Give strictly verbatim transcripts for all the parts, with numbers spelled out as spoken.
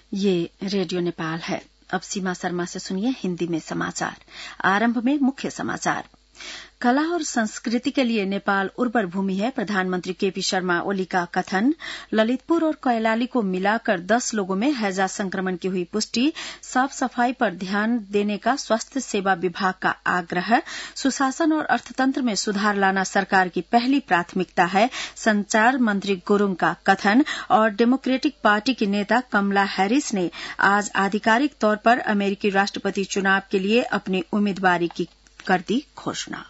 ये रेडियो नेपाल है। अब सीमा शर्मा से सुनिए हिन्दी में समाचार। आरंभ में मुख्य समाचार। कला और संस्कृति के लिए नेपाल उर्वर भूमि है, प्रधानमंत्री केपी शर्मा ओली का कथन। ललितपुर और कैलाली को मिलाकर दस लोगों में हैजा संक्रमण की हुई पुष्टि। साफ सफाई पर ध्यान देने का स्वास्थ्य सेवा विभाग का आग्रह। सुशासन और अर्थतंत्र में सुधार लाना सरकार की पहली प्राथमिकता है, संचार मंत्री गुरूङ का कथन। और डेमोक्रेटिक पार्टी की नेता कमला हैरिस ने आज आधिकारिक तौर पर अमेरिकी राष्ट्रपति चुनाव के लिए अपनी उम्मीदवारी की कर दी घोषणा।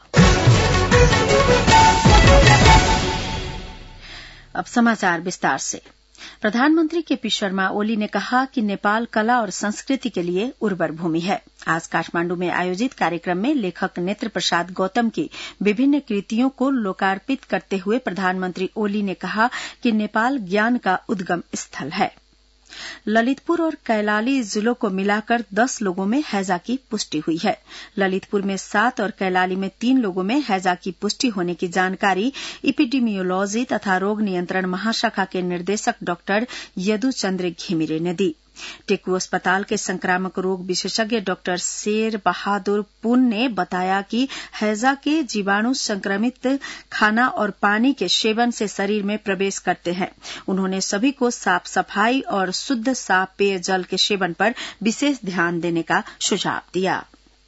अब समाचार विस्तार से। प्रधानमंत्री केपी शर्मा ओली ने कहा कि नेपाल कला और संस्कृति के लिए उर्वर भूमि है। आज काठमांडू में आयोजित कार्यक्रम में लेखक नेत्र प्रसाद गौतम की विभिन्न कृतियों को लोकार्पित करते हुए प्रधानमंत्री ओली ने कहा कि नेपाल ज्ञान का उद्गम स्थल है। ललितपुर और कैलाली जिलों को मिलाकर दस लोगों में हैजा की पुष्टि हुई है। ललितपुर में सात और कैलाली में तीन लोगों में हैजा की पुष्टि होने की जानकारी इपिडेमियोलॉजी तथा रोग नियंत्रण महाशाखा के निदेशक डॉक्टर यदुचंद्र घिमिरे ने दी। टेकू अस्पताल के संक्रामक रोग विशेषज्ञ डॉक्टर शेर बहादुर पुन ने बताया कि हैजा के जीवाणु संक्रमित खाना और पानी के सेवन से शरीर में प्रवेश करते हैं। उन्होंने सभी को साफ सफाई और शुद्ध साफ पेयजल के सेवन पर विशेष ध्यान देने का सुझाव दिया।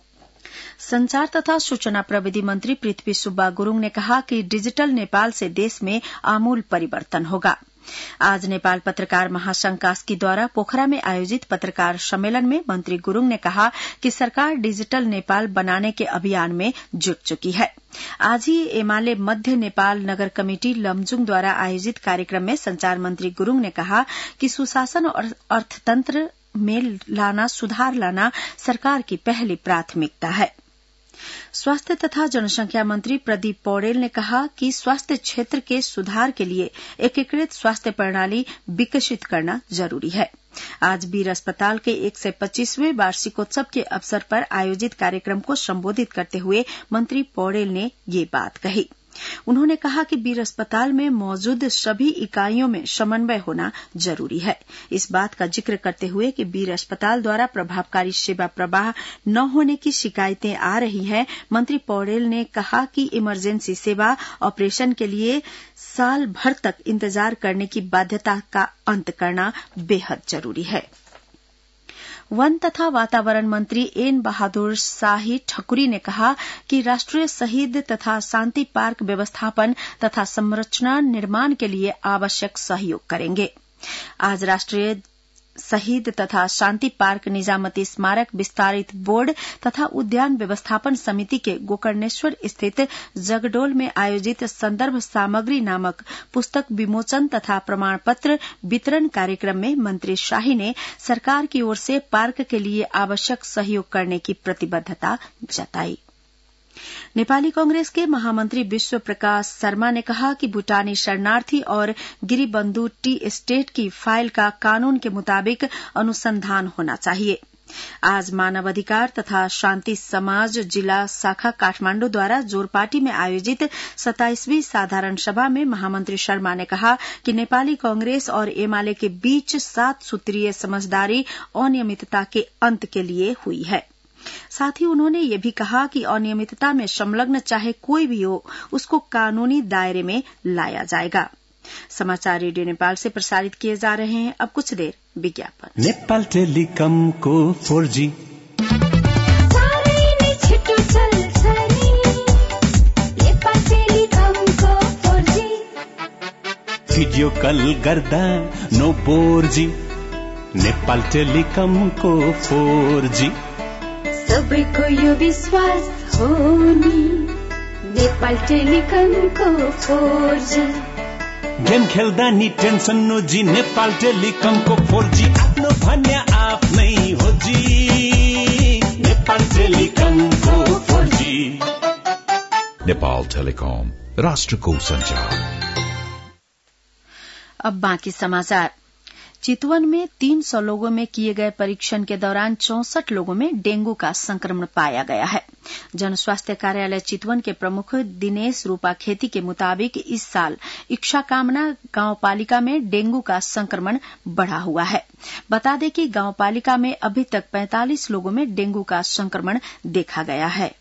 संचार तथा सूचना प्रविधि मंत्री पृथ्वी सुब्बा गुरूङ ने कहा कि डिजिटल नेपाल से देश में आमूल परिवर्तन होगा। आज नेपाल पत्रकार महासंघ कास्की द्वारा पोखरा में आयोजित पत्रकार सम्मेलन में मंत्री गुरूङ ने कहा कि सरकार डिजिटल नेपाल बनाने के अभियान में जुट चुकी है। आज ही एमाले मध्य नेपाल नगर कमेटी लमजुङ द्वारा आयोजित कार्यक्रम में संचार मंत्री गुरूङ ने कहा कि सुशासन और अर्थतंत्र में लाना सुधार लाना सरकार की पहली प्राथमिकता है। स्वास्थ्य तथा जनसंख्या मंत्री प्रदीप पौडेल ने कहा कि स्वास्थ्य क्षेत्र के सुधार के लिए एकीकृत स्वास्थ्य प्रणाली विकसित करना जरूरी है। आज वीर अस्पताल के एक सौ पच्चीसवें वार्षिकोत्सव के अवसर पर आयोजित कार्यक्रम को संबोधित करते हुए मंत्री पौडेल ने ये बात कही। उन्होंने कहा कि वीर अस्पताल में मौजूद सभी इकाइयों में समन्वय होना जरूरी है। इस बात का जिक्र करते हुए कि वीर अस्पताल द्वारा प्रभावकारी सेवा प्रवाह न होने की शिकायतें आ रही हैं, मंत्री पौडेल ने कहा कि इमरजेंसी सेवा ऑपरेशन के लिए साल भर तक इंतजार करने की बाध्यता का अंत करना बेहद जरूरी है। वन तथा वातावरण मंत्री एन बहादुर शाही ठकुरी ने कहा कि राष्ट्रीय शहीद तथा शांति पार्क व्यवस्थापन तथा संरचना निर्माण के लिए आवश्यक सहयोग करेंगे। आज राष्ट्रीय शहीद तथा शांति पार्क निजामती स्मारक विस्तारित बोर्ड तथा उद्यान व्यवस्थापन समिति के गोकर्णेश्वर स्थित जगडोल में आयोजित संदर्भ सामग्री नामक पुस्तक विमोचन तथा प्रमाण पत्र वितरण कार्यक्रम में मंत्री शाही ने सरकार की ओर से पार्क के लिए आवश्यक सहयोग करने की प्रतिबद्धता जताई। नेपाली कांग्रेस के महामंत्री विश्व प्रकाश शर्मा ने कहा कि भूटानी शरणार्थी और गिरिबंधु टी एस्टेट की फाइल का कानून के मुताबिक अनुसंधान होना चाहिए। आज मानवाधिकार तथा शांति समाज जिला शाखा काठमांडू द्वारा जोरपाटी में आयोजित सत्ताईसवीं साधारण सभा में महामंत्री शर्मा ने कहा कि नेपाली कांग्रेस और एमाले के बीच सात सूत्रीय समझदारी अनियमितता के अंत के लिए हुई है। साथ ही उन्होंने ये भी कहा कि अनियमितता में संलग्न चाहे कोई भी हो, उसको कानूनी दायरे में लाया जाएगा। समाचार रेडियो नेपाल से प्रसारित किए जा रहे हैं। अब कुछ देर विज्ञापन। नेपाल टेलिकम को फोर जी भिडियो कल गर्दा नो बोर जी। नेपाल टेलिकम को फोर जी सबैको यो विश्वास हो नि नेपाल टेलिकमको फोर जी। गेम खेल्दा नि टेन्सन नो जी, नेपाल टेलिकमको फोर जी आफ्नो भन्या आफ्नै हो जी। Nepal टेलिकमको four G. Nepal telecom, राष्ट्रको संचार। अब बाकी समाचार। चितवन में तीन सौ लोगों में किए गए परीक्षण के दौरान चौसठ लोगों में डेंगू का संक्रमण पाया गया है। जनस्वास्थ्य कार्यालय चितवन के प्रमुख दिनेश रूपा खेती के मुताबिक इस साल इच्छाकामना गांवपालिका में डेंगू का संक्रमण बढ़ा हुआ है। बता दें कि गांवपालिका में अभी तक पैंतालीस लोगों में डेंगू का संक्रमण देखा गया है।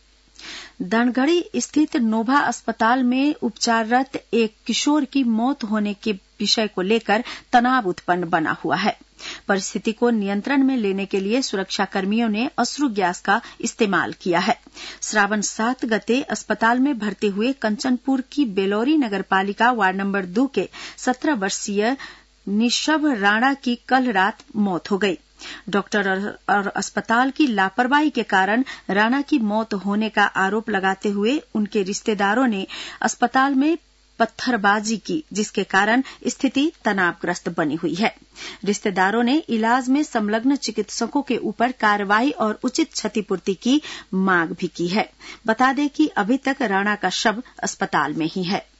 दनगढ़ी स्थित नोभा अस्पताल में उपचाररत एक किशोर की मौत होने के विषय को लेकर तनाव उत्पन्न बना हुआ है। परिस्थिति को नियंत्रण में लेने के लिए सुरक्षाकर्मियों ने अश्रु गैस का इस्तेमाल किया है। श्रावण सात गते अस्पताल में भर्ती हुए कंचनपुर की बेलोरी नगरपालिका वार्ड नंबर दो के सत्रह वर्षीय निशभ राणा की कल रात मौत हो गई। डॉक्टर और अस्पताल की लापरवाही के कारण राणा की मौत होने का आरोप लगाते हुए उनके रिश्तेदारों ने अस्पताल में पत्थरबाजी की, जिसके कारण स्थिति तनावग्रस्त बनी हुई है। रिश्तेदारों ने इलाज में संलग्न चिकित्सकों के ऊपर कार्रवाई और उचित क्षतिपूर्ति की मांग भी की है। बता दें कि अभी तक राणा का शव अस्पताल में ही है।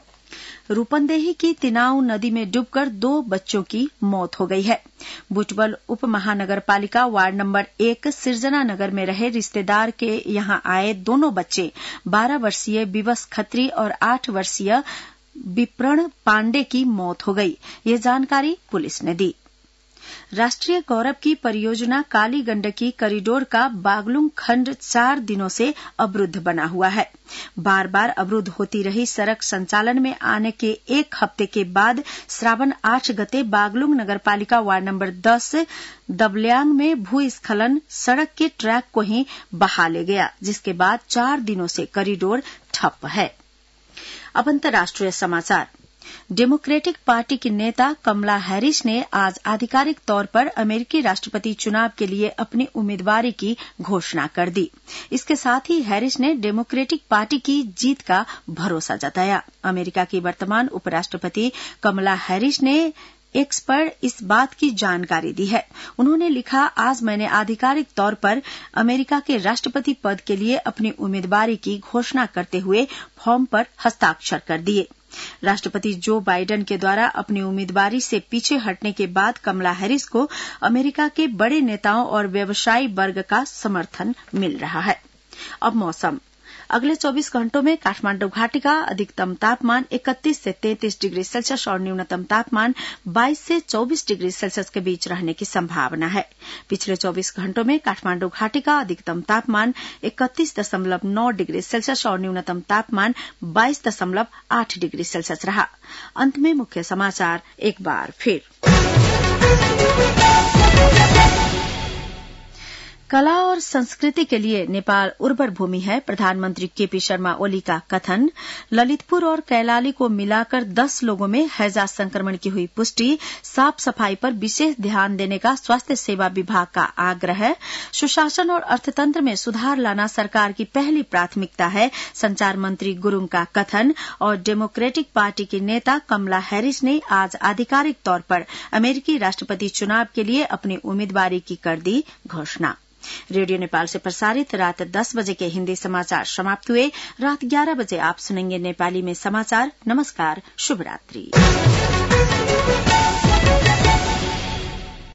रूपंदेही की तिनाऊ नदी में डूबकर दो बच्चों की मौत हो गई है। बुटवल उप महानगरपालिका वार्ड नंबर एक सिरजना नगर में रहे रिश्तेदार के यहां आए दोनों बच्चे बारह वर्षीय विवश खत्री और आठ वर्षीय विप्रण पांडे की मौत हो गई। ये जानकारी पुलिस ने दी। राष्ट्रीय गौरव की परियोजना काली गंडकी कॉरिडोर का बागलुंग खंड चार दिनों से अवरुद्ध बना हुआ है। बार बार अवरुद्ध होती रही सड़क संचालन में आने के एक हफ्ते के बाद श्रावण आठ गते बागलुंग नगरपालिका वार्ड नंबर दस दबल्यान में भूस्खलन सड़क के ट्रैक को ही बहा ले गया, जिसके बाद चार दिनों से कॉरिडोर ठप है। अब अंतर्राष्ट्रीय समाचार। डेमोक्रेटिक पार्टी की नेता कमला हैरिस ने आज आधिकारिक तौर पर अमेरिकी राष्ट्रपति चुनाव के लिए अपनी उम्मीदवारी की घोषणा कर दी। इसके साथ ही हैरिस ने डेमोक्रेटिक पार्टी की जीत का भरोसा जताया। अमेरिका की वर्तमान उपराष्ट्रपति कमला हैरिस ने एक्स पर इस बात की जानकारी दी है। उन्होंने लिखा, आज मैंने आधिकारिक तौर पर अमेरिका के राष्ट्रपति पद के लिए अपनी उम्मीदवारी की घोषणा करते हुए फॉर्म पर हस्ताक्षर कर दिए। राष्ट्रपति जो बाइडेन के द्वारा अपनी उम्मीदवारी से पीछे हटने के बाद कमला हैरिस को अमेरिका के बड़े नेताओं और व्यवसायी वर्ग का समर्थन मिल रहा है। अब मौसम। अगले चौबीस घंटों में काठमांडू घाटी का अधिकतम तापमान इकतीस से तैंतीस डिग्री सेल्सियस और न्यूनतम तापमान बाईस से चौबीस डिग्री सेल्सियस के बीच रहने की संभावना है। पिछले चौबीस घंटों में काठमांडू घाटी का अधिकतम तापमान इकतीस दशमलव नौ डिग्री सेल्सियस और न्यूनतम तापमान बाईस दशमलव आठ डिग्री सेल्सियस रहा। अंत में मुख्य समाचार एक बार फिर। कला और संस्कृति के लिए नेपाल उर्वर भूमि है, प्रधानमंत्री केपी शर्मा ओली का कथन। ललितपुर और कैलाली को मिलाकर दस लोगों में हैजा संक्रमण की हुई पुष्टि। साफ सफाई पर विशेष ध्यान देने का स्वास्थ्य सेवा विभाग का आग्रह। सुशासन और अर्थतंत्र में सुधार लाना सरकार की पहली प्राथमिकता है, संचार मंत्री गुरुङ का कथन। और डेमोक्रेटिक पार्टी की नेता कमला हैरिस ने आज आधिकारिक तौर पर अमेरिकी राष्ट्रपति चुनाव के लिए अपनी उम्मीदवारी की कर दी घोषणा। रेडियो नेपाल से प्रसारित रात दस बजे के हिंदी समाचार समाप्त हुए। रात ग्यारह बजे आप सुनेंगे नेपाली में समाचार। नमस्कार, शुभ रात्रि।